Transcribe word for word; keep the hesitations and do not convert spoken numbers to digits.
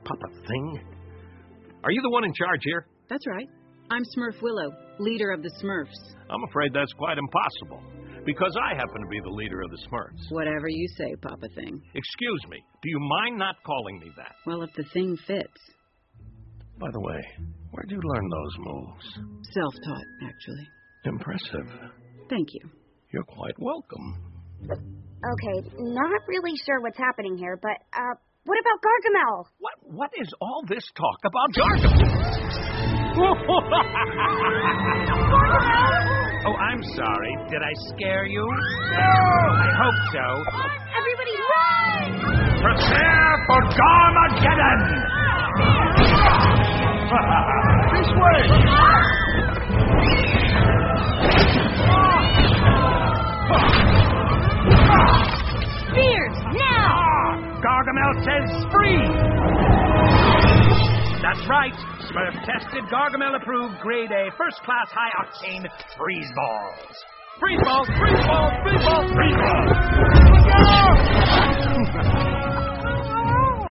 Papa Thing? Are you the one in charge here? That's right. I'm Smurf Willow, leader of the Smurfs. I'm afraid that's quite impossible, because I happen to be the leader of the Smurfs. Whatever you say, Papa Thing. Excuse me, do you mind not calling me that? Well, if the thing fits. By the way, where'd you learn those moves? Self-taught, actually. Impressive. Thank you. You're quite welcome. Okay, not really sure what's happening here, but, uh, what about Gargamel? What, what is all this talk about Gargamel? Oh, I'm sorry. Did I scare you? No! I hope so. Everybody run! Prepare for Garmageddon! This way! Spears, now! Gargamel says freeze! That's right. Smurf tested, Gargamel approved, grade A, first-class, high-octane freeze balls. Freeze balls, freeze balls, freeze balls, freeze balls!